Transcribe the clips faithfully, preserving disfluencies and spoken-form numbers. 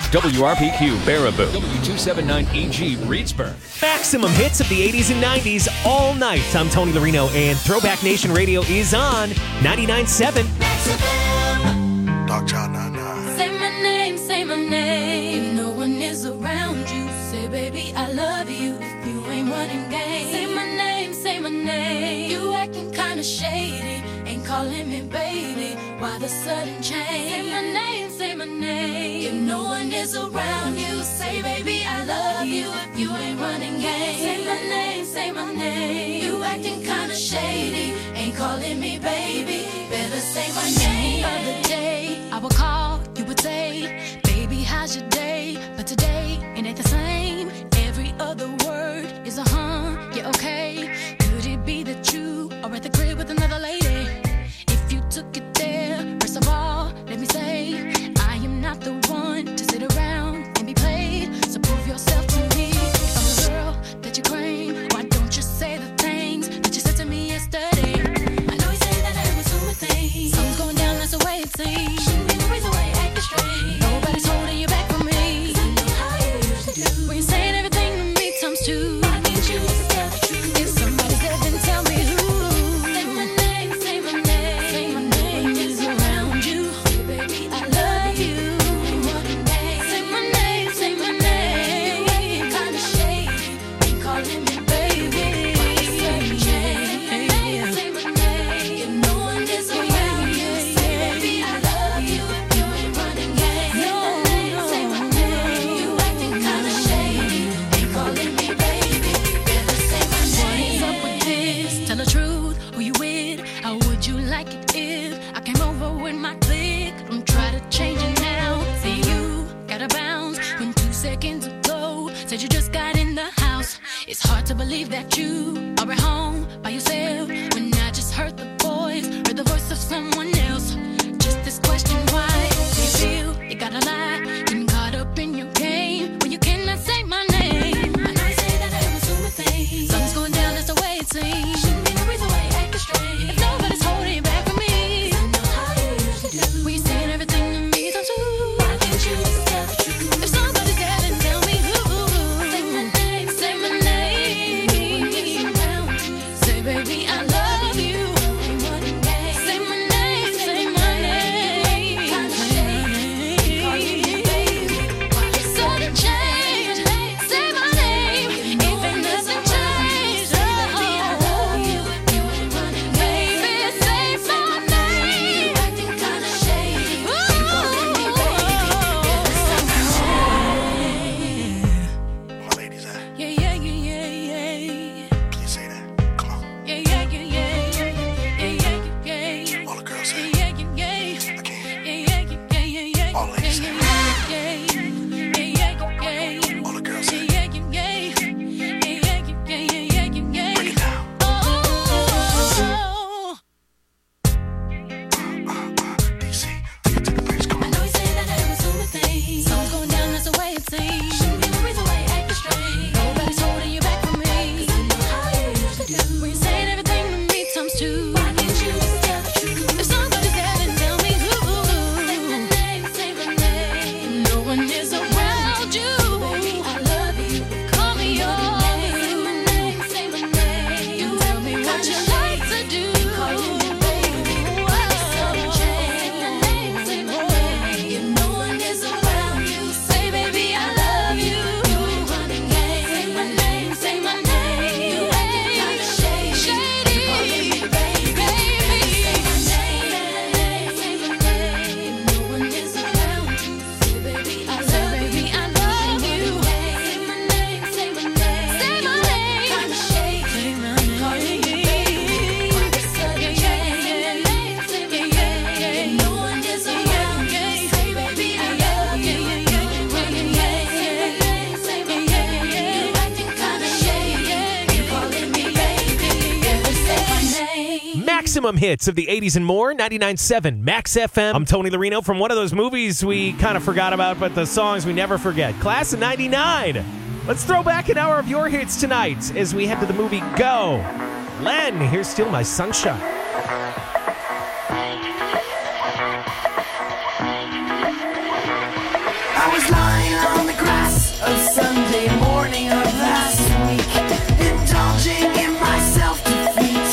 W R P Q, Baraboo. W two seventy-nine E G, Reedsburg. Maximum hits of the eighties and nineties all night. I'm Tony Larino, and Throwback Nation Radio is on ninety-nine point seven. Dog Child nine nine. Say my name, say my name. If no one is around you, say, baby, I love you. If you ain't running game, say my name, say my name. You acting kinda shady, ain't calling me baby. Why the sudden change? Say my name, say my name. If no one is around you, say, baby, I love you. If you ain't running game, say my name, say my name. You acting kinda shady, ain't calling me baby. Better say my name. The other day, I would call, you would say, baby, how's your day? But today, it ain't the same. Every other word is a huh, yeah, okay. Could it be that you are at the crib with another lady? If you took it there, first of all, let me say, I am not the one to sit around and be played. So prove yourself to me. If I'm the girl that you claim, why don't you say the things that you said to me yesterday? I know you say that I was doing things. Something's going down, that's the way it seems. Shouldn't be the reason why you're acting strange. Nobody's holding you back from me. 'Cause I know how you usually do. When you're saying everything to me times two. I need you to tell the truth. If somebody's there, then tell me who. Say my name, say my name. Say my name is around you. Say, baby, I love you. Ain't running game. Say my name, say my name. You acting kinda shady, ain't calling me baby. Why you sudden change? Say my name, say my name. If no one is around you, say, baby, I love you. If you ain't running game. Say my name, say my name. You acting kinda shady, ain't calling me baby. Better say my name. What's up with this? Tell the truth, who you with? How would you like it if I came over with my clique? Don't try to change it now. Say you gotta bounce when two seconds ago said you just got in the house. It's hard to believe that you are at home by yourself when I just heard the voice, heard the voice of someone else. Just this question, why do you feel you gotta lie? Getting caught up in your game when you cannot say my name. I know you say that I am assuming things. Something's going down, that's the way it seems. Shouldn't be the reason why you're acting strange. If nobody's holding you back from me, 'cause I know how you usually do. When you're saying everything to me times two. Why can't you just tell the truth? If somebody's there, then tell me who. Say my name, say my name. Say, baby, I love you. Say my name, say my name. Sudden change. Say my name. If it doesn't change, oh, baby, say my name. Acting kinda shady. My ladies at? Yeah, yeah, yeah, yeah, yeah. Can you say that? Come on. Yeah, yeah, yeah, yeah, yeah, yeah, yeah, yeah. All the girls say. Yeah, yeah, yeah, yeah. I can't. Yeah, yeah, yeah, yeah, yeah. All ladies say. Yeah, yeah, yeah, yeah, yeah. All the girls say. Yeah, yeah, yeah, yeah, yeah, yeah, yeah, yeah, yeah. Break it down. Oh, D C, take it to the base. Come I on. know you say that I am assuming things. Something's going down, that's the way it seems. Shouldn't be the reason why you're acting strange. Nobody's holding you back from me. 'Cause I know how you usually do. When you're saying everything to me times two. Why can't you just tell the truth? If somebody's there, then tell me who. Say my name, say my name. No one is around you. Baby, I love you. Call me yours. Say my name, say my name. You tell me what you like to do. Calling me baby. Sudden change. Say my name, say my name. If no one is around you, say, baby, I love you. You ain't running game. Say my name, say my name. You acting kinda shady. Calling me baby. Say my name, say my name. If no one is around you, say, baby, I love you. I love you. Say my name, say my name. Say my name. Kinda shady. Calling me baby. Why the sudden change? Say my name. If no one is around you, say, baby, I love you. You ain't running game. Say my name, say my name. You acting kinda shady. Calling me baby. Better say my name. Maximum hits of the eighties and more, ninety-nine point seven Max F M. I'm Tony Larino from one of those movies we kind of forgot about, but the songs we never forget. Class of ninety-nine. Let's throw back an hour of your hits tonight as we head to the movie Go. Len, here's Still My Sunshine. I was lying on the grass of Sunday morning of last week, indulging in my self-defeat.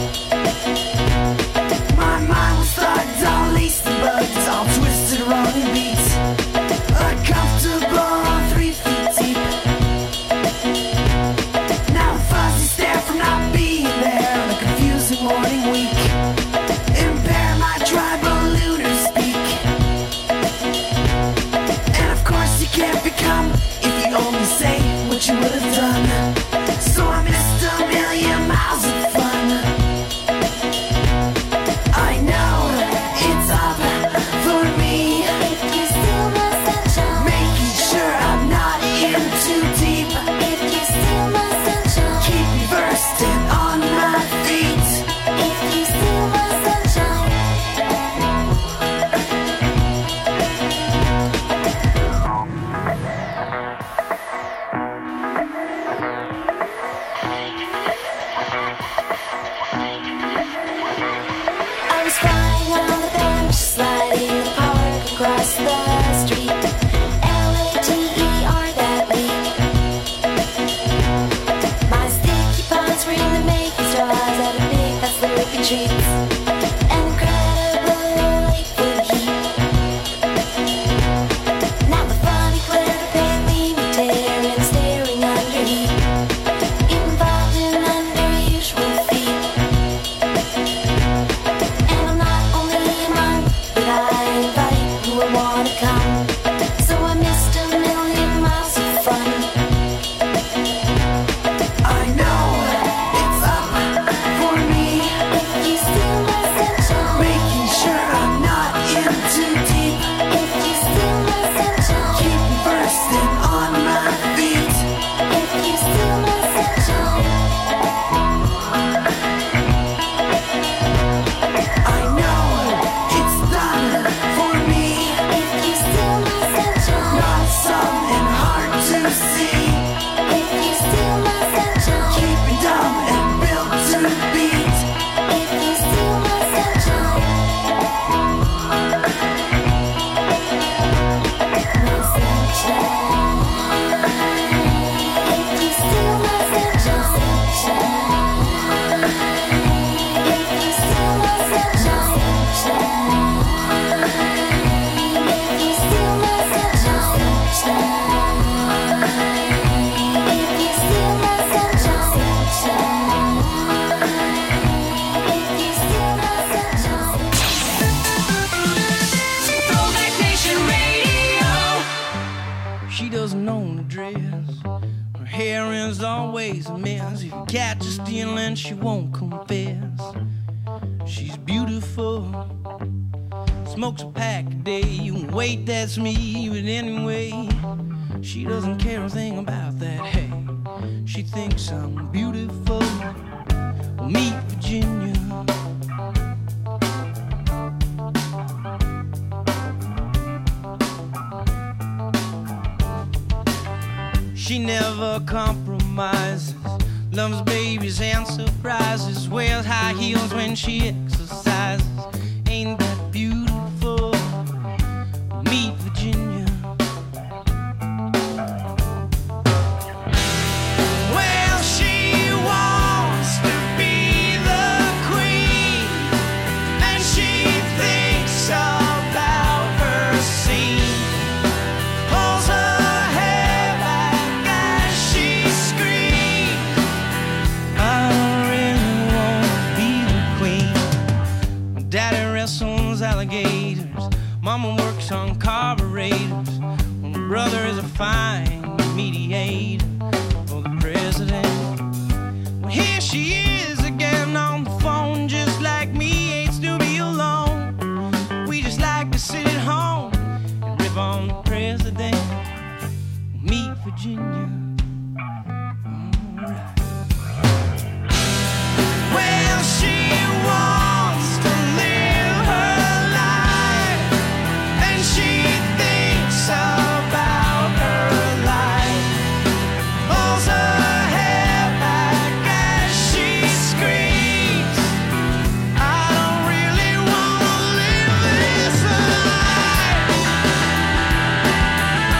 My mind was thugged, all laced and bugged, all twisted, wrong and beat. Uncomfortable, three feet deep. Now a fuzzy stare from not being there on a confusing morning week. Impair my tribal lunar speak. And of course you can't become if you only say what you would have done. So I missed a million miles of fun. I know it's up for me. If you steal my sunshine, Making sure I'm not in too deep. if you steal my sunshine, Keep me versed and on my feet. if you steal my sunshine. I was flying on the bench, sliding the park across the street. L A T E R that week. My sticky palms were in the making straws at a big fast loopy treats. Incredible late food heat. Now the funny clear pale imitator and staring under heat. Involved in unusual feet. And I'm not only among, but I invite who would wanna come. So I missed a million miles of fun. I know it's up for me. If you steal my sunshine, Making sure I'm not in too deep. if you steal my sunshine, Keep me versed and on my feet. if you steal my sunshine. I know it's done for me. If you steal my sunshine, Not some and hard to see. if you steal my sunshine, Keep me dumb and built to beat. if you steal my sunshine. My sunshine. If you steal my sunshine, if you steal my sunshine, if you steal my sunshine, if you steal my sunshine, if you steal my sunshine. Throwback Nation Radio. She doesn't own a dress. Her hair is always a mess. If you catch her stealing, she won't confess. She's beautiful. Smokes a pack a day. You can wait, that's me. But anyway, she doesn't care a thing about that. Hey, she thinks I'm beautiful. Well, meet Virginia. She never compromises. Loves babies and surprises. Wears high heels when she exercises. Ain't that beautiful? Meet Virginia. Well, she wants to be the queen, and she thinks about her scene. Pulls her hair back as she screams. I really want to be the queen. My daddy wrestles alligators. Mama works on carburetors. My brother is a fine mediator for the president. Well, here she is again on the phone, just like me, hates to be alone. We just like to sit at home and rip on the president. Meet Virginia. Alright. Well, she wants to live her life, and she thinks about her life. Pulls her hair back as she screams. I don't really wanna live this life.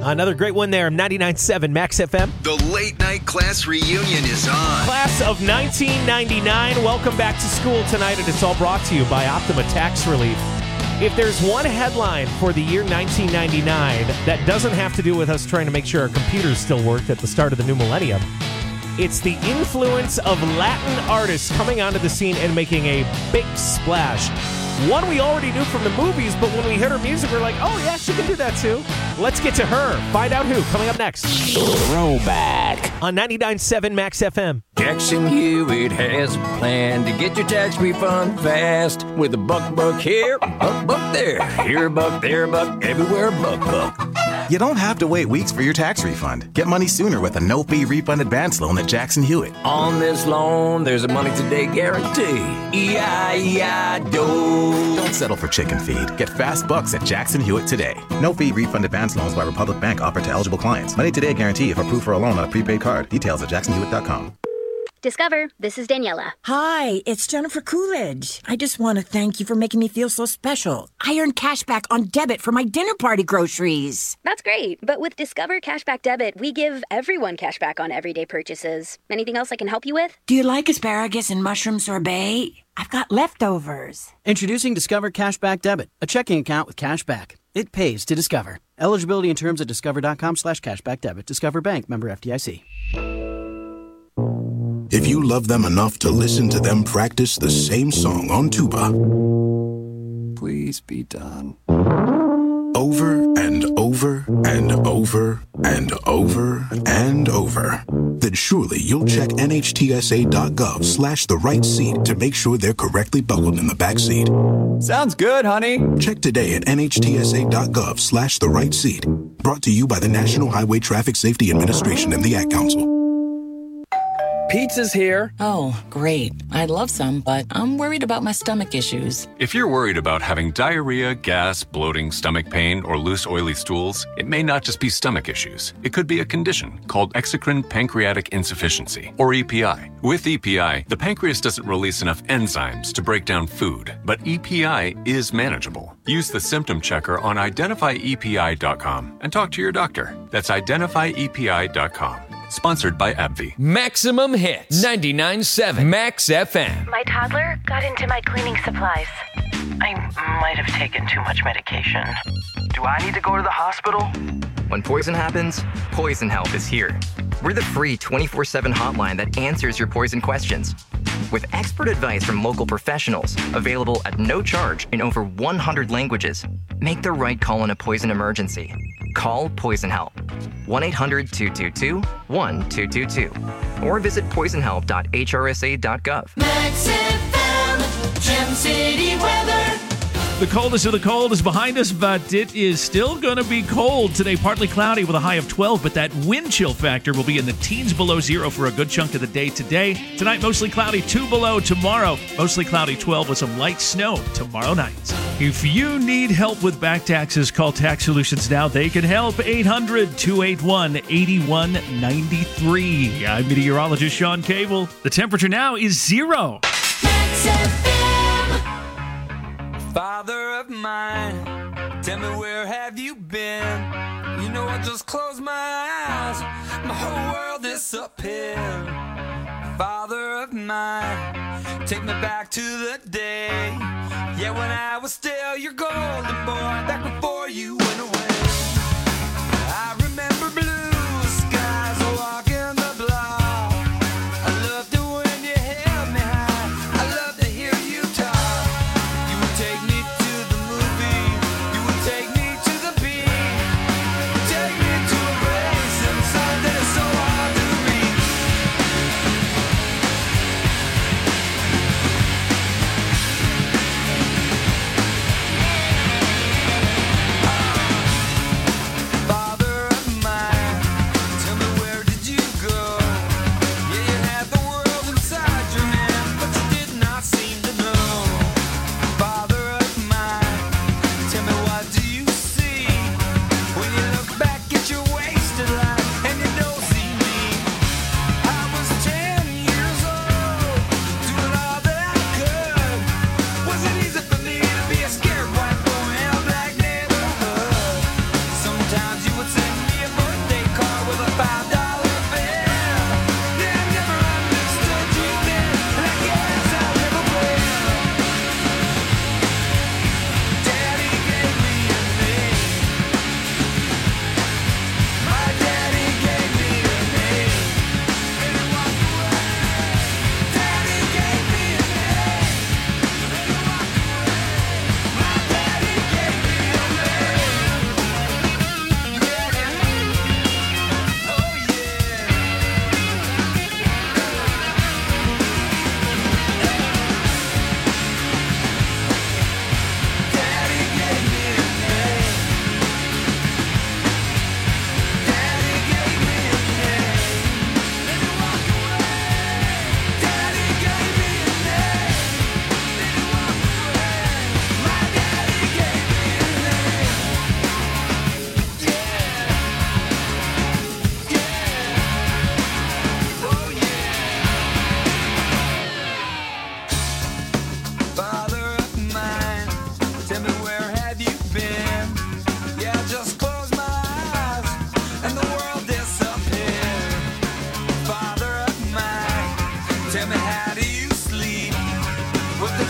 Another great one there, ninety-nine point seven Max F M. The late night class reunion is on. Class of nineteen ninety-nine, welcome back to school tonight, and it's all brought to you by Optima Tax Relief. If there's one headline for the year nineteen ninety-nine that doesn't have to do with us trying to make sure our computers still work at the start of the new millennium, it's the influence of Latin artists coming onto the scene and making a big splash. One we already knew from the movies, but when we heard her music, we're like, oh yeah, she can do that too. Let's get to her. Find out who, coming up next. Throwback. On ninety-nine point seven Max F M. Jackson Hewitt has a plan to get your tax refund fast with a buck buck here, buck buck there. Here a buck, there a buck, everywhere a buck buck. You don't have to wait weeks for your tax refund. Get money sooner with a no-fee refund advance loan at Jackson Hewitt. On this loan, there's a money today guarantee. E I E I D O. Don't settle for chicken feed. Get fast bucks at Jackson Hewitt today. No-fee refund advance loans by Republic Bank offered to eligible clients. Money today guarantee if approved for a loan on a prepaid card. Details at jackson hewitt dot com. Discover, this is Daniela. Hi, it's Jennifer Coolidge. I just want to thank you for making me feel so special. I earned cash back on debit for my dinner party groceries. That's great, but with Discover Cashback Debit, we give everyone cash back on everyday purchases. Anything else I can help you with? Do you like asparagus and mushroom sorbet? I've got leftovers. Introducing Discover Cashback Debit, a checking account with cash back. It pays to Discover. Eligibility and terms at discover.com slash cashback debit. Discover Bank, member F D I C. If you love them enough to listen to them practice the same song on tuba, please be done. Over and over and over and over and over, then surely you'll check nhtsa.gov slash the right seat to make sure they're correctly buckled in the back seat. Sounds good, honey. Check today at nhtsa.gov slash the right seat. Brought to you by the National Highway Traffic Safety Administration and the Ad Council. Pizza's here. Oh, great. I'd love some, but I'm worried about my stomach issues. If you're worried about having diarrhea, gas, bloating, stomach pain, or loose, oily stools, it may not just be stomach issues. It could be a condition called exocrine pancreatic insufficiency, or E P I. With E P I, the pancreas doesn't release enough enzymes to break down food, but E P I is manageable. Use the symptom checker on identify E P I dot com and talk to your doctor. That's identify E P I dot com. Sponsored by AbbVie. Maximum hits. ninety-nine point seven Max F M. My toddler got into my cleaning supplies. I might have taken too much medication. Do I need to go to the hospital? When poison happens, Poison Help is here. We're the free twenty-four seven hotline that answers your poison questions. With expert advice from local professionals, available at no charge in over one hundred languages, make the right call in a poison emergency. Call Poison Help. one eight hundred two two two one two two two. Or visit poison help dot h r s a dot gov. Max F M, Gem City weather. The coldest of the cold is behind us, but it is still going to be cold today. Partly cloudy with a high of twelve, but that wind chill factor will be in the teens below zero for a good chunk of the day today. Tonight, mostly cloudy, two below. Tomorrow, mostly cloudy, twelve with some light snow tomorrow night. If you need help with back taxes, call Tax Solutions now. They can help. eight hundred two eight one eight one nine three. I'm meteorologist Sean Cable. The temperature now is zero. Max F M. Father of mine, tell me where have you been? You know I just closed my eyes, my whole world is uphill. Father of mine, take me back to the day, yeah, when I was still your golden boy, back before you went away. I remember blue skies walking the block. I loved it when you held me high. I love to hear you talk. You would take me to the movie. You would take me to the beach. You take me to a place inside that is so hard to reach. Oh.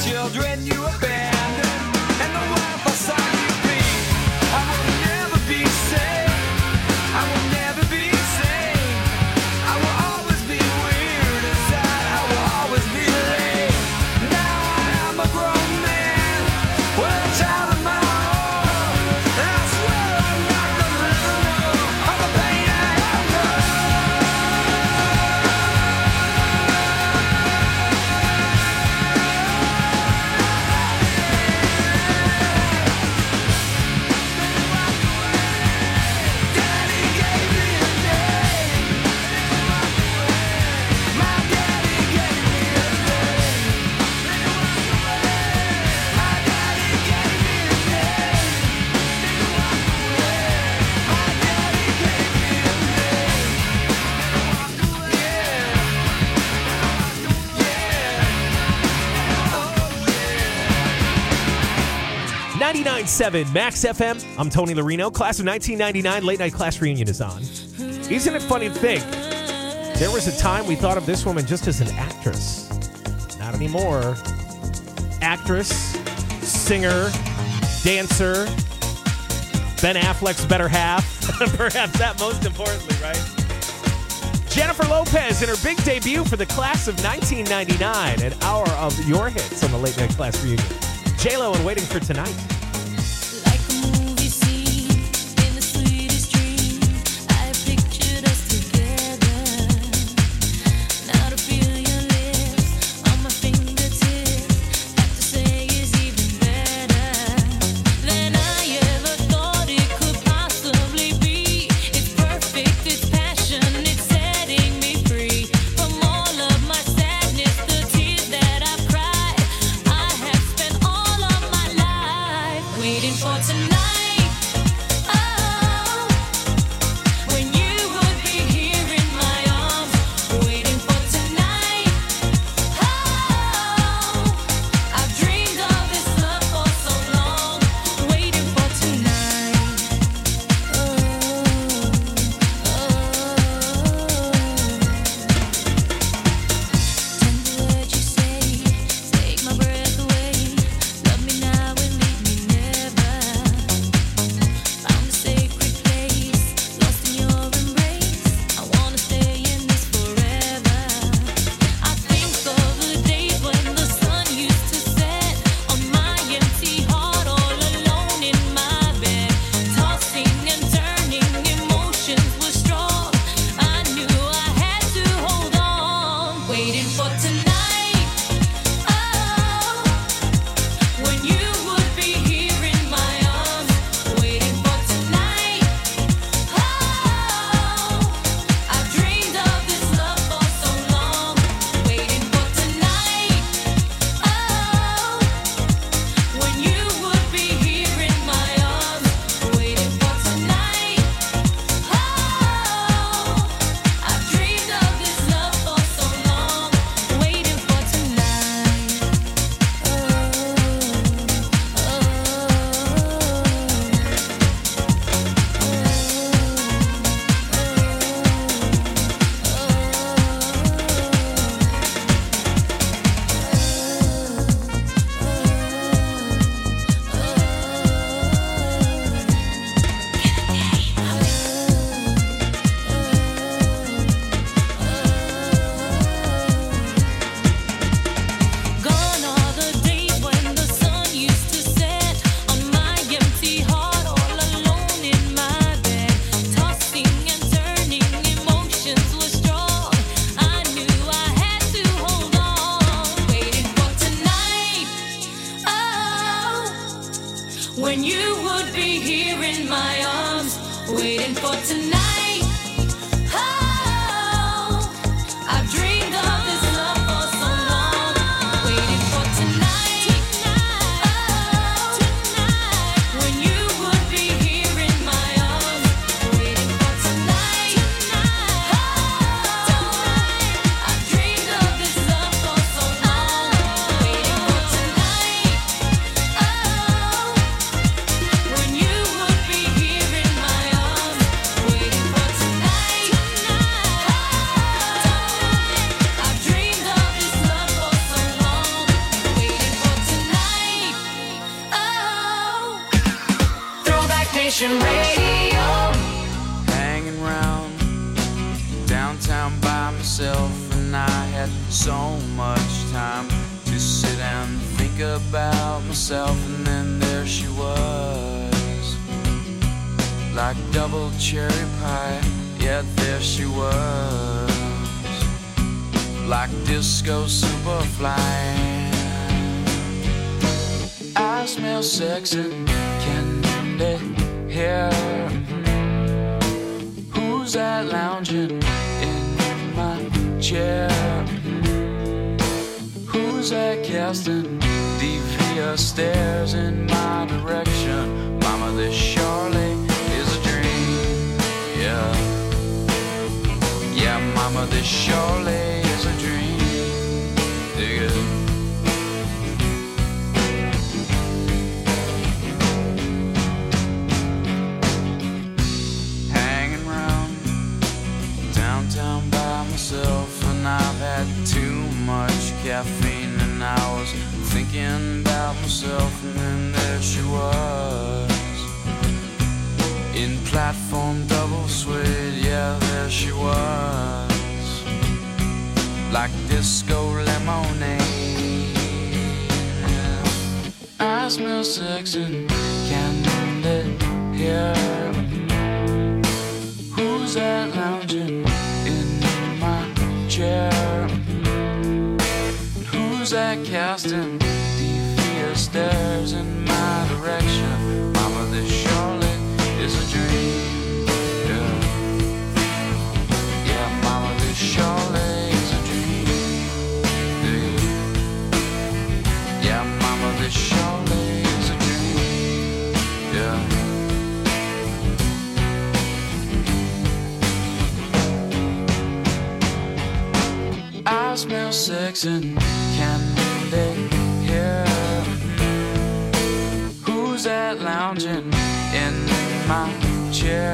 children you abandoned, and the wife I saw you be. I will never be safe. I will never be safe. I will always be weird inside. I will always be late. Now I am a grown man with a child of my own, and I swear I'm not gonna let her know all the pain I have known. ninety-nine point seven Max F M. I'm Tony Larino. Class of nineteen ninety-nine Late Night Class Reunion is on. Isn't it funny to think there was a time we thought of this woman just as an actress? Not anymore. Actress, singer, dancer, Ben Affleck's better half. Perhaps that most importantly, right? Jennifer Lopez in her big debut for the class of nineteen ninety-nine. An hour of your hits on the Late Night Class Reunion. J-Lo and Waiting for Tonight. When you would be here in my arms, waiting for tonight. Oh, I've dreamed of this love for so long, waiting for tonight. Oh, tonight. When you would be here in my arms, waiting for tonight. Oh, tonight. I've dreamed of this love for so long, waiting for tonight. Oh, when you would be here in my arms, waiting Nation Radio. Hanging around downtown by myself, and I had so much time to sit and think about myself, and then there she was, like double cherry pie. Yeah, there she was, like disco superfly. I smell sex and candy here. Who's that lounging in my chair? Who's that casting devious stares in my direction? Mama, this surely is a dream. Yeah, yeah, mama, this surely is a dream. Dig it. And I've had too much caffeine, and I was thinking about myself, and then there she was, in platform double suede. Yeah, there she was, like disco lemonade. I smell sex and candy here. Who's that lounging in my chair? Who's that casting devious stares in my direction? Mama, this surely is a dream. Yeah, yeah, mama, this surely is a dream. Yeah, yeah, mama, this surely is a dream. Yeah. I smell sex and candy here. Who's that lounging in my chair?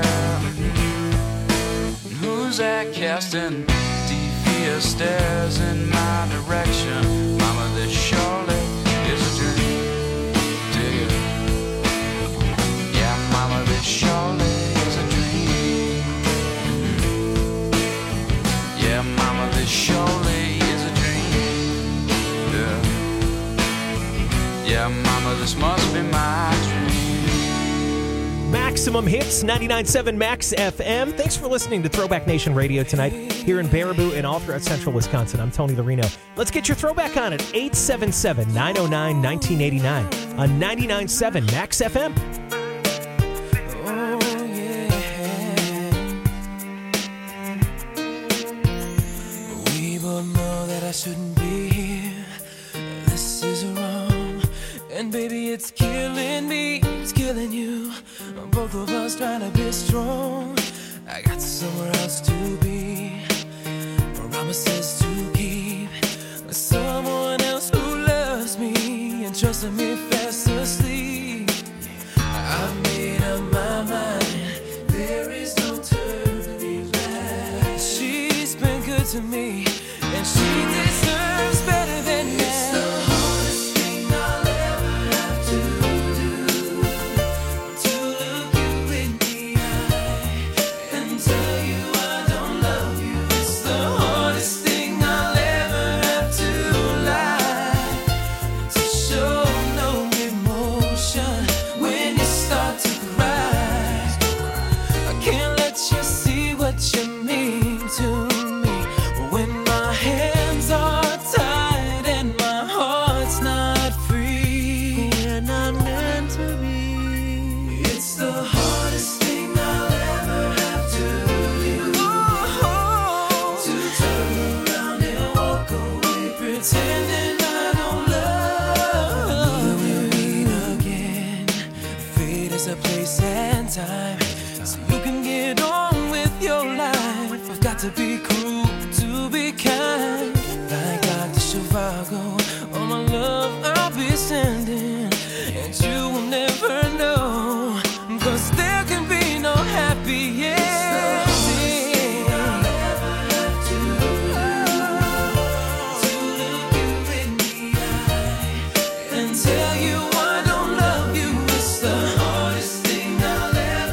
Who's that casting devious stares in my direction? Mama, this surely is a dream. Dig it. Yeah, mama, this surely is a dream. Yeah, mama, this surely is a dream. Yeah, yeah, mama, this must be my dream. Maximum Hits, ninety-nine point seven Max F M. Thanks for listening to Throwback Nation Radio tonight here in Baraboo and all throughout central Wisconsin. I'm Tony Larino. Let's get your throwback on at eight seven seven, nine oh nine, one nine eight nine on ninety-nine point seven Max F M. I shouldn't be here. This is wrong. And baby, it's killing me. It's killing you. Both of us trying to be strong. I got somewhere else to be. Promises to keep. With someone else who loves me and trusted me fast asleep. I've made up my mind. There is no turning back. She's been good to me. And she deserves better than that. It's the hardest thing I'll ever have to do, to look you in the eye and tell you I don't love you. It's the hardest thing I'll ever have to lie, to show no emotion when you start to cry. I can't let you see what you mean to me when my hands are tied and my heart's not free. We're not meant to be. It's the hardest thing I'll ever have to do, to turn around and walk away, pretending I don't love you. We'll meet again. Fate is a place and time, so you can get on with your life. I've got to be cruel to be kind, like Doctor Zhivago. All my love I'll be sending, and you will never know, 'cause there can be no happy ending. And tell you I don't love you. It's the hardest thing I'll ever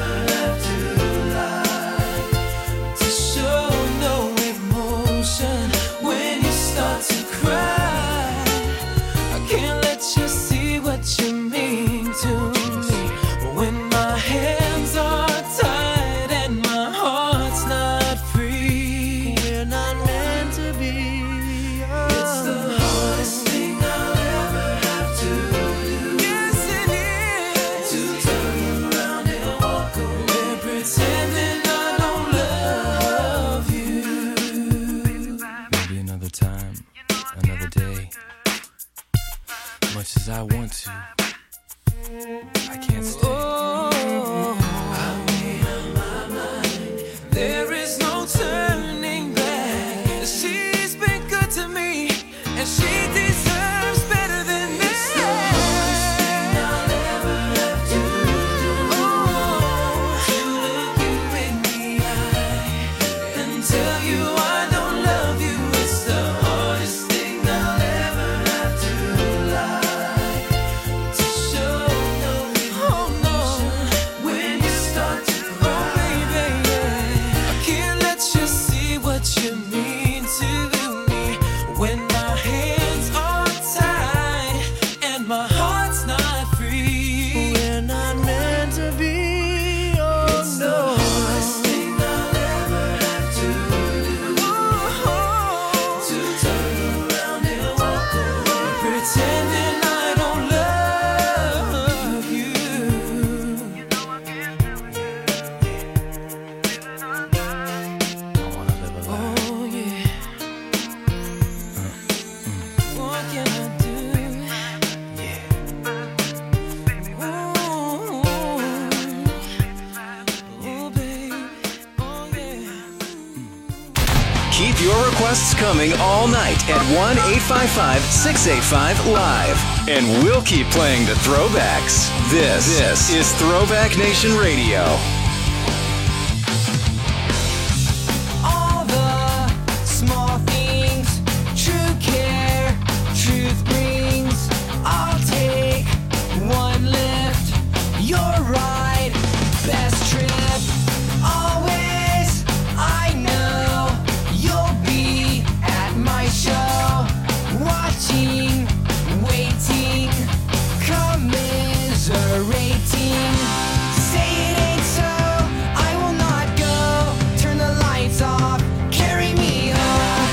much as I want to, I can't stay. Oh, I made up my mind. There is no turning back. She's been good to me, and she deserves better than this. It's the hardest thing I'll ever have to do. Oh, to look you in the eye and tell you I don't love you. It's the hardest thing I'll ever have to lie, to show no emotion when you start to cry, baby. I can't let you see what you mean to me when my hands are tied and my heart's not free. We're not meant to be. Oh, it's no. The hardest thing I'll ever have to do. Oh, to turn around and walk away, pretending I don't love you. You know I can't do it. Oh yeah. What can I do? Oh, baby. Oh, yeah. Keep your requests coming all night at one eight five five, six eight five, live. And we'll keep playing the throwbacks. This, this is Throwback Nation Radio. All the small things, true care, truth brings. I'll take one lift, your ride, best trip. Always, I know you'll be at my show, watching, waiting, commiserating. Say it ain't so, I will not go. Turn the lights off, carry me home.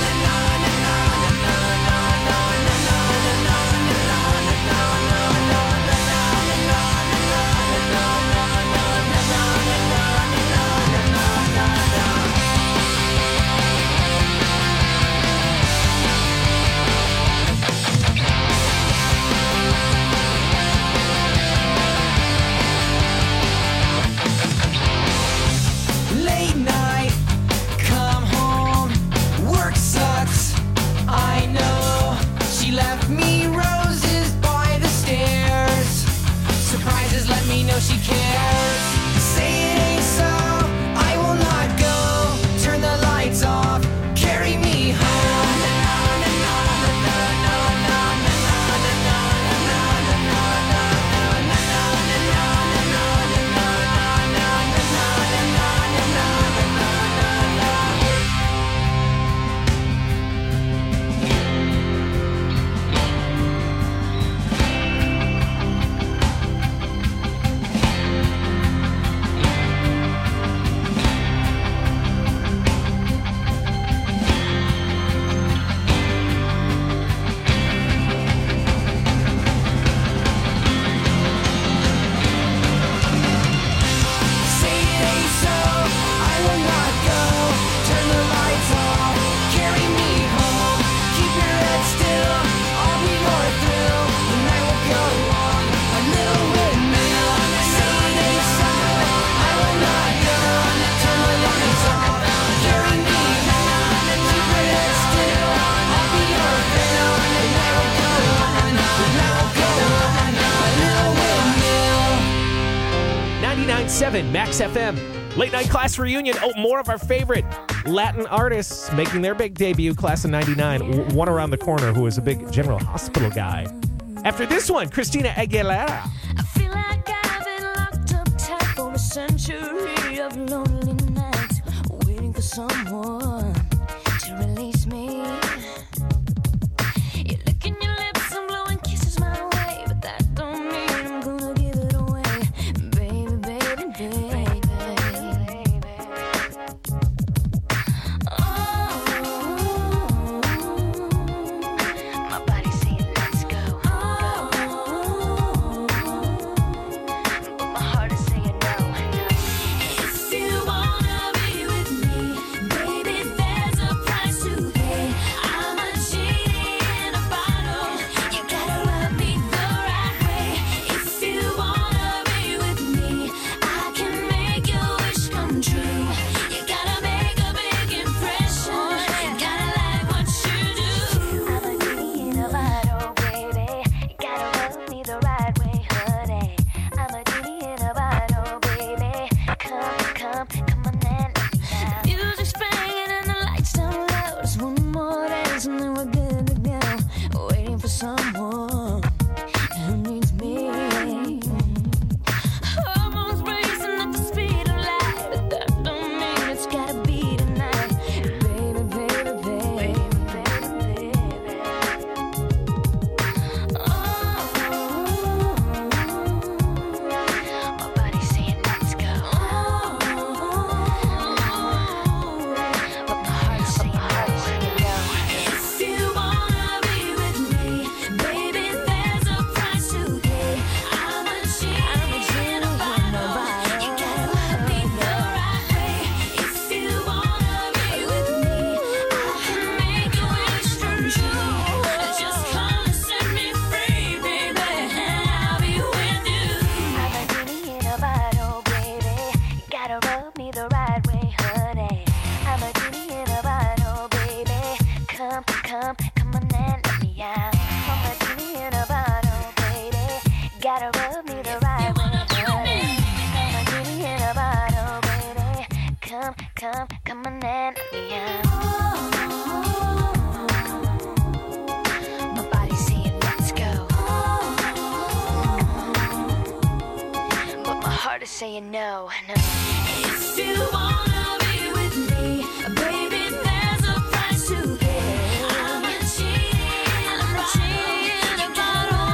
Late night, come home, work sucks, I know. She left me roses by the stairs. Surprises let me know she cares. Say it ain't so, I will not go. Turn the lights off, carry me home. Say it ain't so, I will not go. Turn the lights off, carry me home. Keep your head still, I'll be more thrill. The night will go on, a little windmill. Say it ain't so, I will not go. Turn the lights off, carry me home. Keep your head still, I'll be your thrill. The night will go on, the night will go on, a little windmill. ninety-nine point seven Max F M. Late night class reunion. Oh, more of our favorite Latin artists making their big debut, class of ninety-nine. W- One around the corner who is a big General Hospital guy. After this one, Christina Aguilera. I feel like I've been locked up tight for a century of lonely nights, waiting for someone to release me. You're licking your lips and blowing kisses my way, but that don't mean I'm gonna give it away, baby, baby, baby. Oh, my body's saying let's go. Oh, but my heart is saying no. If you wanna be with me, baby, someone who needs me. Hormones racing at the speed of light, but that don't mean it's gotta be tonight. Baby, baby, baby, baby, baby. Oh, my body's saying let's go. But my heart's saying no. If you wanna be with me, baby, there's a price to pay. I'm a genie in a bottle. You gotta love me the right way. If you wanna be with me, I can make your wish come true. Just come and set me free, baby, and I'll be with you. I'm a genie in a bottle, baby. You gotta rub me the right way, honey. I'm a genie in a bottle, baby. Come, come, come on and let me out. I'm a genie in a bottle, baby. Gotta rub me the right way, honey. I'm a genie in a bottle, baby. Come, come, come on and let me out. My body's saying let's go, but my heart is saying no, no. If you wanna be with me, baby, there's a price to pay. I'm a genie, I'm a genie in a bottle.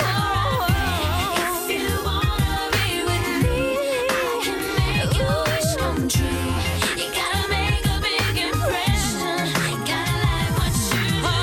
If you wanna be with me, I can make your wish come true. You gotta make a big impression. Gotta like what you do.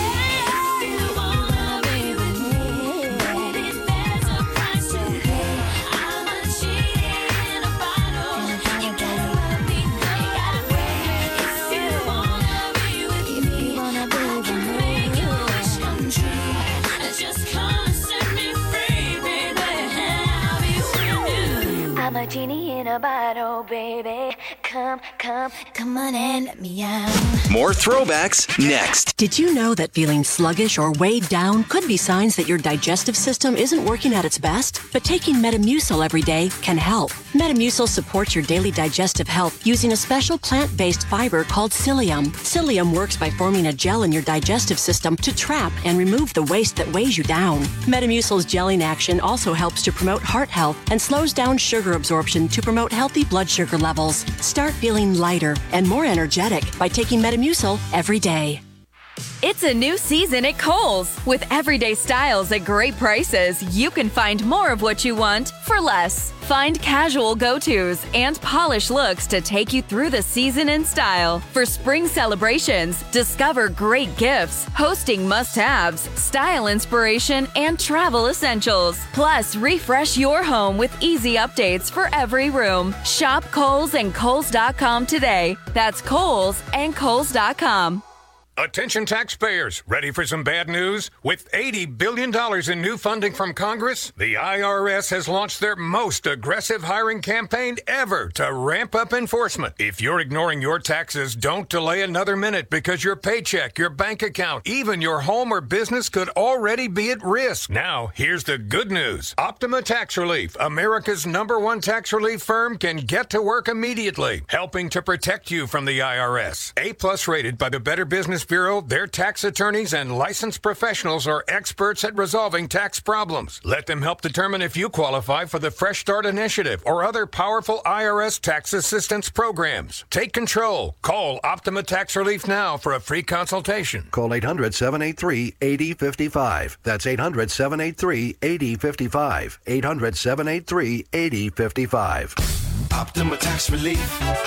If you wanna be with me, baby, there's a price to pay. I'm a genie in a bottle. You gotta love me the right way. If you wanna be with me, I can make your wish come true. Just come and set me free, baby, and I'll be with you. I'm a genie in a bottle, baby. Come, come, come on and let me out. More throwbacks next. Did you know that feeling sluggish or weighed down could be signs that your digestive system isn't working at its best? But taking Metamucil every day can help. Metamucil supports your daily digestive health using a special plant-based fiber called psyllium. Psyllium works by forming a gel in your digestive system to trap and remove the waste that weighs you down. Metamucil's gelling action also helps to promote heart health and slows down sugar absorption to promote healthy blood sugar levels. Start feeling lighter and more energetic by taking Metamucil every day. It's a new season at Kohl's. With everyday styles at great prices, you can find more of what you want for less. Find casual go-tos and polished looks to take you through the season in style. For spring celebrations, discover great gifts, hosting must-haves, style inspiration, and travel essentials. Plus, refresh your home with easy updates for every room. Shop Kohl's and Kohl's dot com today. That's Kohl's and Kohl's dot com. Attention taxpayers, ready for some bad news? With eighty billion dollars in new funding from Congress, the I R S has launched their most aggressive hiring campaign ever to ramp up enforcement. If you're ignoring your taxes, don't delay another minute because your paycheck, your bank account, even your home or business could already be at risk. Now, here's the good news. Optima Tax Relief, America's number one tax relief firm, can get to work immediately, helping to protect you from the I R S. A-plus rated by the Better Business Bureau, their tax attorneys and licensed professionals are experts at resolving tax problems. Let them help determine if you qualify for the Fresh Start Initiative or other powerful I R S tax assistance programs. Take control. Call Optima Tax Relief now for a free consultation. Call eight hundred, seven eight three, eight zero five five. That's eight hundred, seven eight three, eight zero five five. eight hundred, seven eight three, eight zero five five. Optima Tax Relief.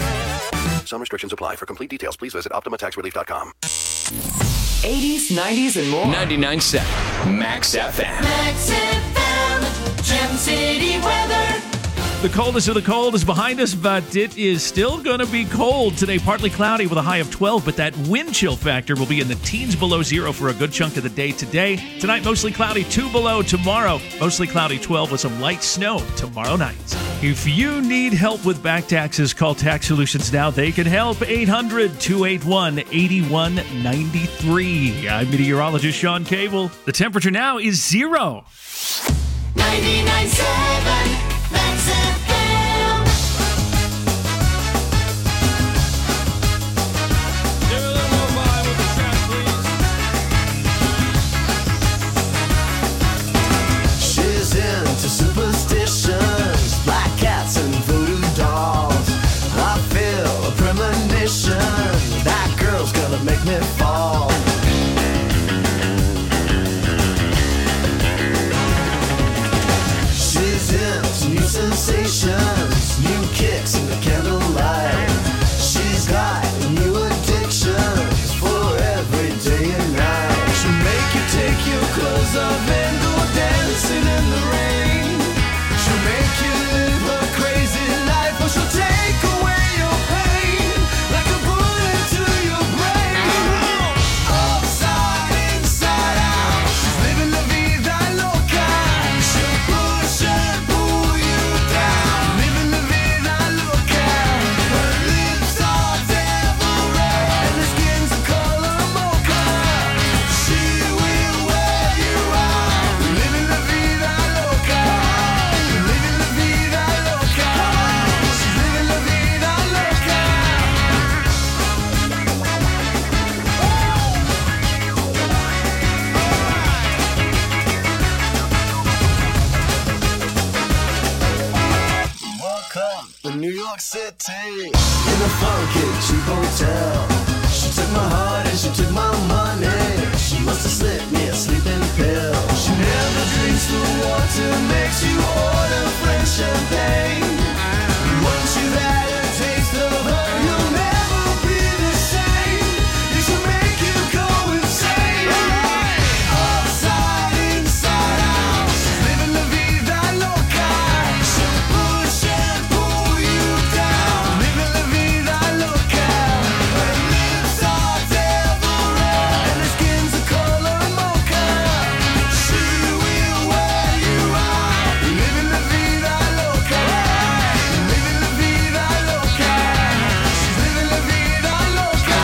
Some restrictions apply. For complete details, please visit optima tax relief dot com. eighties, nineties, and more. ninety-nine point seven Max F M. Max F M, Gem City weather. The coldest of the cold is behind us, but it is still going to be cold today. Partly cloudy with a high of twelve, but that wind chill factor will be in the teens below zero for a good chunk of the day today. Tonight, mostly cloudy, two below. Tomorrow, mostly cloudy, twelve with some light snow tomorrow night. If you need help with back taxes, call Tax Solutions now. They can help. eight hundred, two eight one, eight one nine three. I'm meteorologist Sean Cable. The temperature now is zero. ninety-nine point seven Max F M. of and go dancing in the rain. She'll make you live a crazy life, or she'll take away your pain like a bullet to your brain. Upside, inside out, she's living la vida loca. She'll push and pull you down, living la vida loca. Her lips are devil red and her skin's the color mocha. She will wear you out, living la vida loca, living la vida loca. She's living la vida loca. Welcome to New York City, in a funky cheap hotel. She took my heart and she took my money. She must have slipped me a sleeping pill. She never drinks the water, makes you order French champagne. Once you've had a taste of her, you'll never be the same. You should make you go insane. Upside, inside out, she's living la vida loca. She'll push and pull you down, living la vida loca. Her lips are devil red and her skin's the color mocha. She will wear you out, living la vida loca, living la vida loca. She's living la vida loca.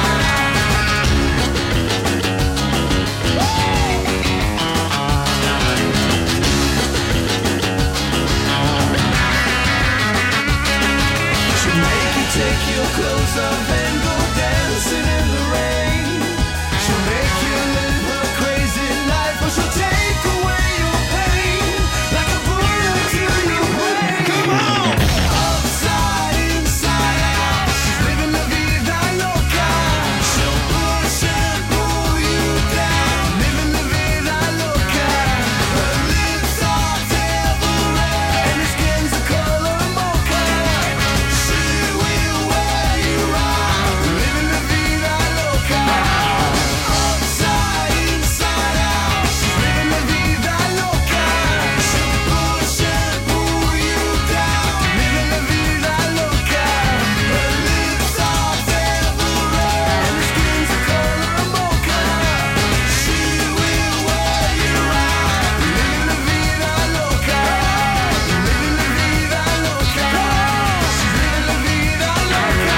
She'll make you take your clothes off and go dancing in the rain. She'll make you live a crazy life, or she'll take away your pain like a bullet to your brain. Come on! Upside, inside out, she's living la vida loca. She'll push and pull you down, living la vida loca. Her lips are devil red and her skin's the color mocha. She will wear you out, living la vida loca. Upside, inside out, she's living la vida loca. She'll push and pull you down, living la vida loca. Her lips are devil red and her skin's the color mocha. She will wear you out, living la vida loca, living la vida loca. She's living la vida loca.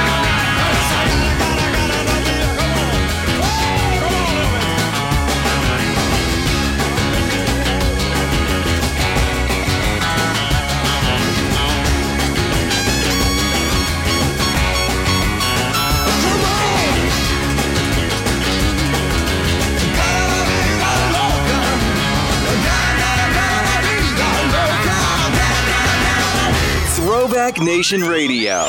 Throwback Nation Radio.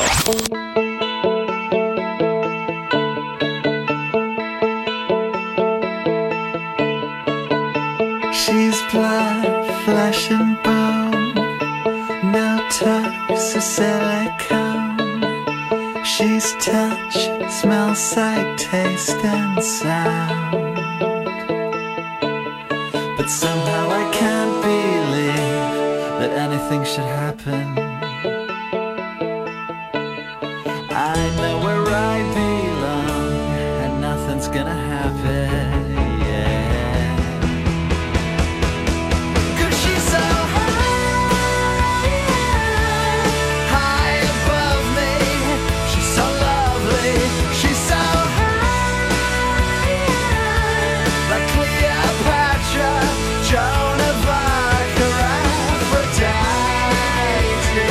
She's blood, flesh and bone, no tox or silicone. She's touch, smell, sight, taste and sound. But somehow I can't believe that anything should happen. I know where I belong and nothing's gonna happen. Yeah. 'Cause she's so high, high above me. She's so lovely. She's so high, like Cleopatra, Joan of Arc, or Aphrodite.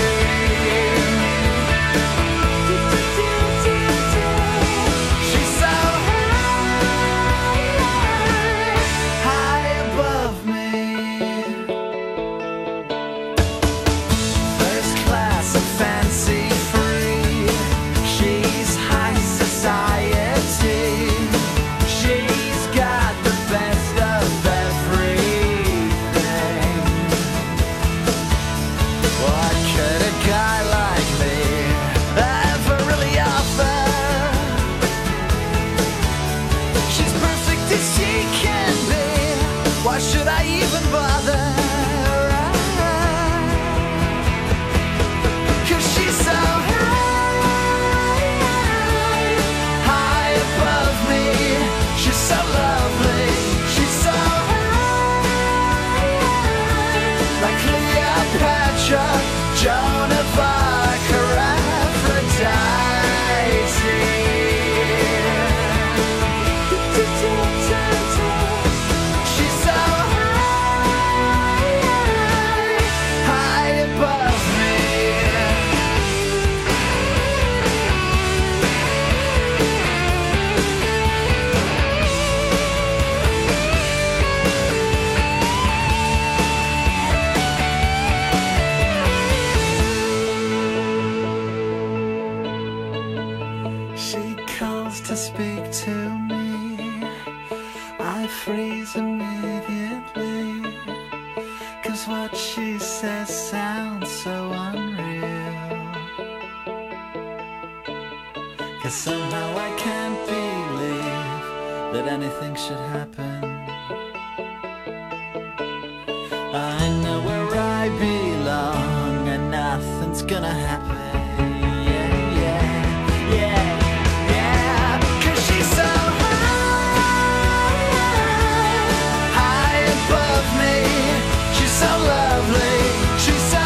'cause what she says sounds so unreal. 'Cause somehow I can't believe that anything should happen. I know where I belong and nothing's gonna happen. Yeah, yeah, yeah, yeah. 'Cause she's so high, high above me. She's so lovely. She's so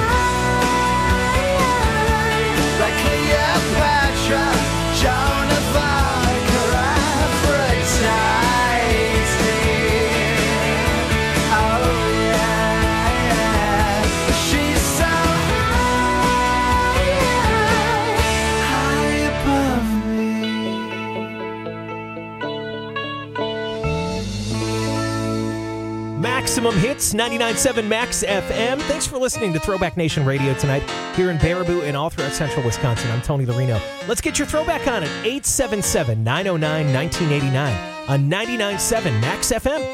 high, like Cleopatra, Joan of Arc, or Aphrodite. Oh yeah, yeah. She's so high, high above me. Maximum Hits, ninety-nine point seven Max F M. Thanks for listening to Throwback Nation Radio tonight here in Baraboo and all throughout central Wisconsin. I'm Tony Larino. Let's get your throwback on at eight seven seven, nine oh nine, one nine eight nine on ninety-nine point seven Max F M.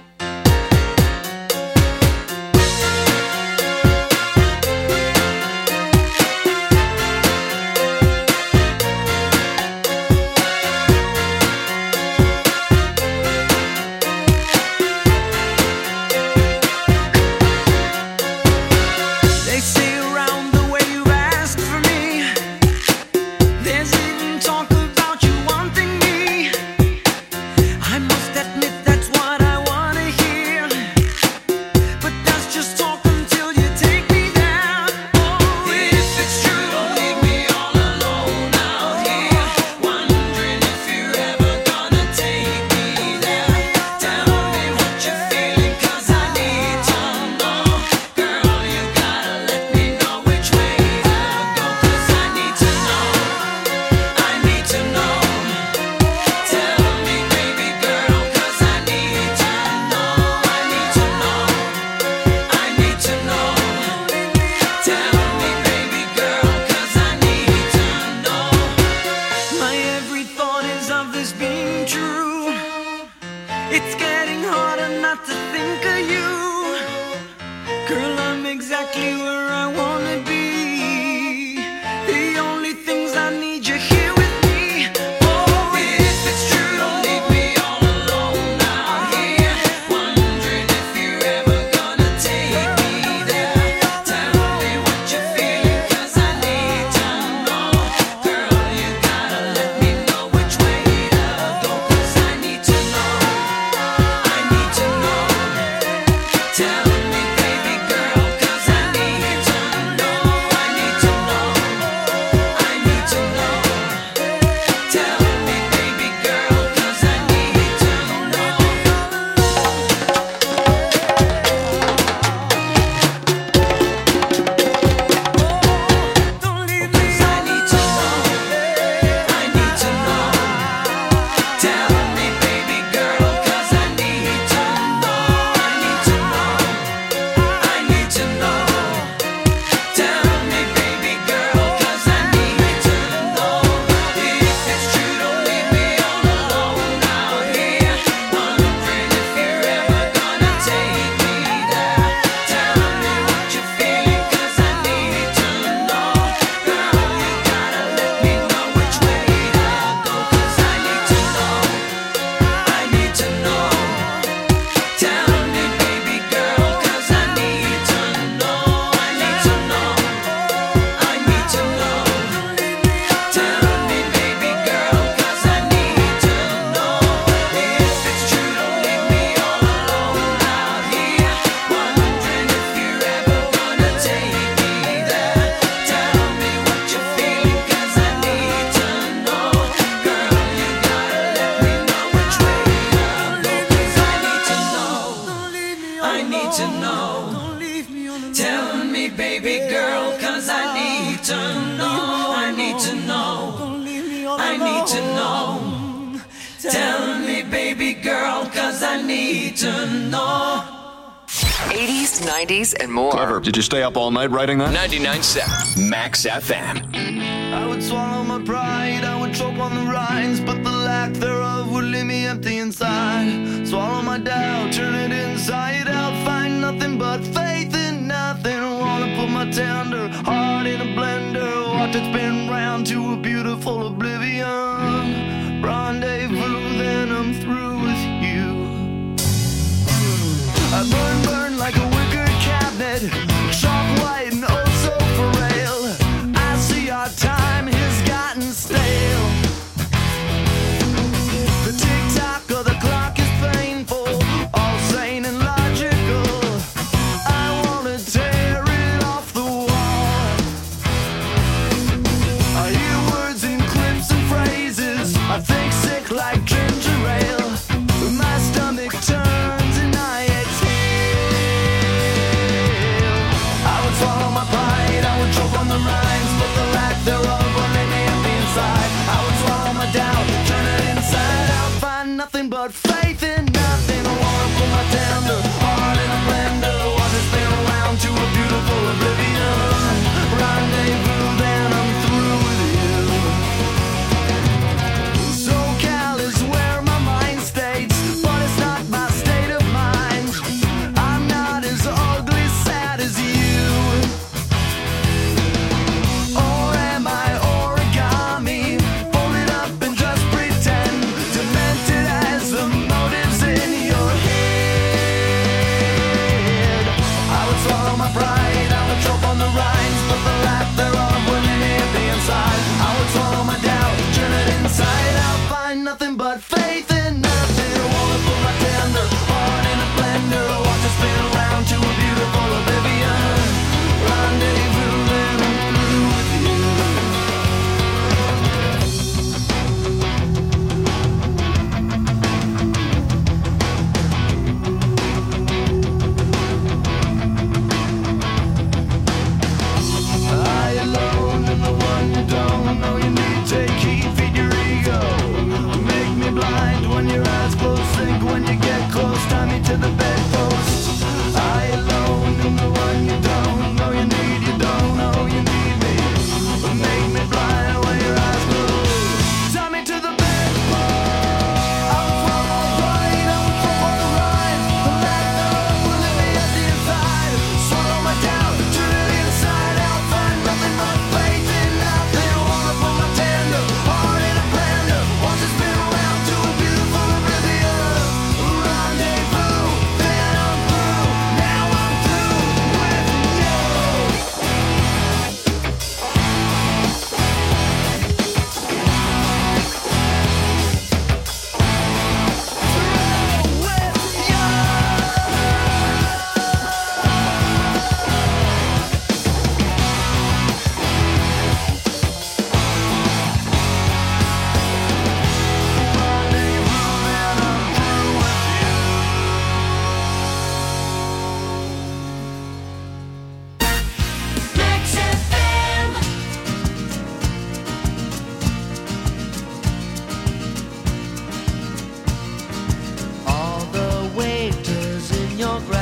They say around the way you've asked for me. There's even talk about you wanting me. I must admit that's what I wanna hear. But that's just talk until you take me there. Oh, if it's true, don't leave me all alone out here, wondering if you're ever gonna take me there. Tell me what you're feeling, 'cause I need to know. Girl, you gotta let me know which way to go, 'cause I need to know. I need to know. Tell me, baby girl, 'cause I need to know. I need to know. I need to know. Tell me, baby girl, 'cause I need to know. My every thought is of this being true. It's getting harder not to think of you. Girl, I'm exactly where I wanna be. The only things I need, you here with me. Oh, if it's true, don't leave me all alone out here, wondering if you're ever gonna take me there. Tell me what you're feeling, 'cause I need to know. Girl, you gotta let me know which way to go, 'cause I need to know. I need to know. Tell me, baby girl, 'cause I need to know. I need to know. I need to know. Tell me, baby girl, 'cause I need to know. Don't leave me. 'Cause I need to know. I need to know. Tell me, baby girl, 'cause I need to know. I need to know. I need to know. Tell me, baby girl, 'cause I need to know. If it's true, don't leave me all alone out here, wondering if you're ever gonna take me there. Tell me what you're feeling, 'cause I need to know. Girl, you gotta let me know which way to go, 'cause I need to know. I need to know. Tell me, baby girl, 'cause I need to know. I need to know. I need to know. Tell me, baby girl, 'cause I need to know. If it's true, don't leave me all alone out here, wondering if you're ever gonna take me there. Tell me what you're feeling, 'cause I need to know. Girl, you gotta let me know which way to go, 'cause I need to know. I need to know. Tell me, baby girl, 'cause I need to know. I need to know. I need to know. Tell me, baby girl, 'cause I need to know. eighties, nineties, and more. Clever. Did you stay up all night writing that? ninety-nine point seven Max F M. I would swallow my pride, I would choke on the rhymes, but the lack thereof would leave me empty inside. Swallow my doubt, turn it inside out, find nothing but faith.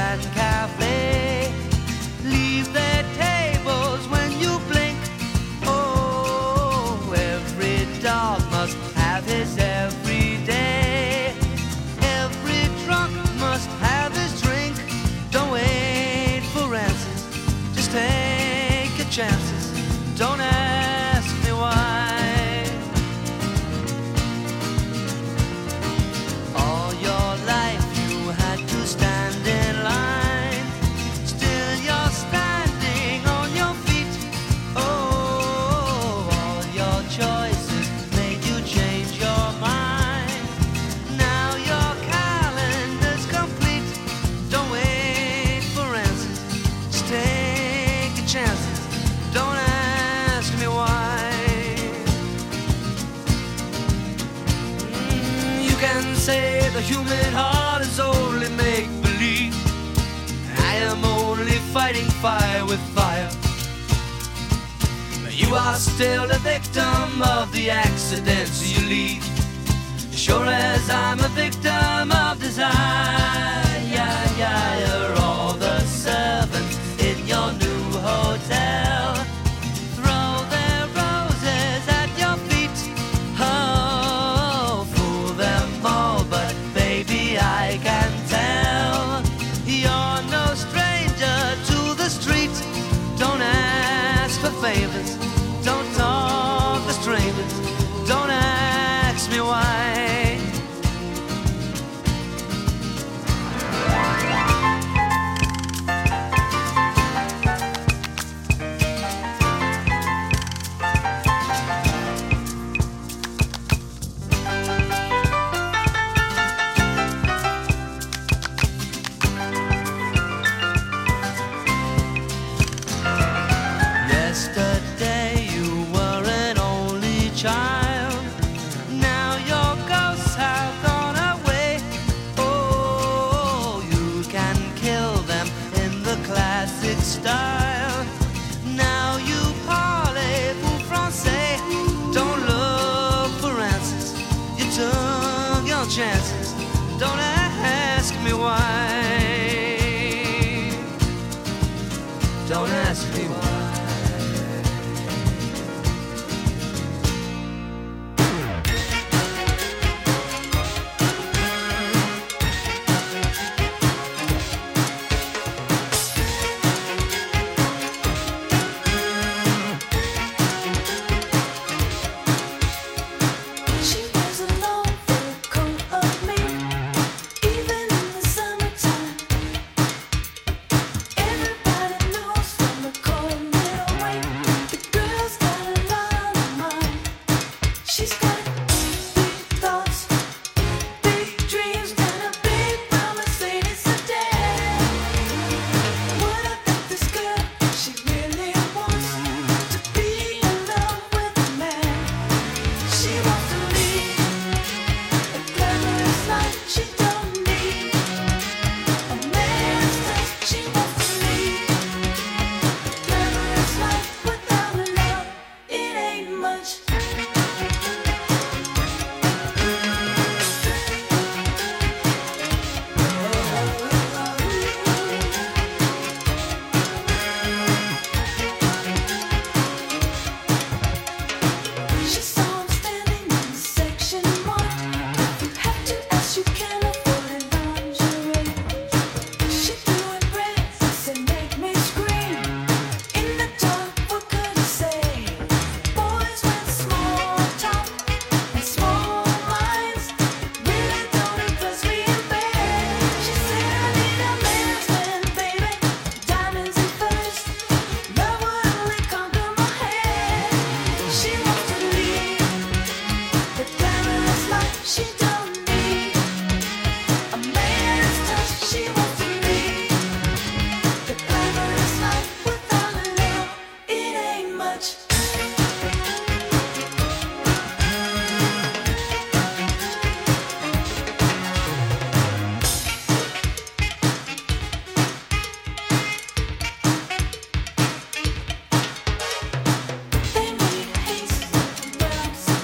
and cafe. Leave their tables when you blink. Oh, every dog must have his every day. Every drunk must have his drink. Don't wait for answers, just take your chances. Don't ask me why. All your life you had to stand in line. Still you're standing on your feet. Oh, all your choices made you change your mind. Now your calendar's complete. Don't wait for answers, just take your chances. Don't ask me why. Mm, you can say the human heart is only make-believe. I am only fighting fire with fire. You are still the victim of the accidents you leave. Sure as I'm a victim of desire. Yeah, yeah, you're all the servants in your new hotel. Throw their roses at your feet. Oh, fool them all, but baby, I can tell you're no stranger to the street. Don't ask for favors, don't talk to strangers. Don't ask me why. Yesterday you were an only child. Now your ghosts have gone away. Oh, you can kill them in the classic style. Now you parlez-vous français. Don't look for answers, you took your chances. Don't ask me why. Don't ask me why.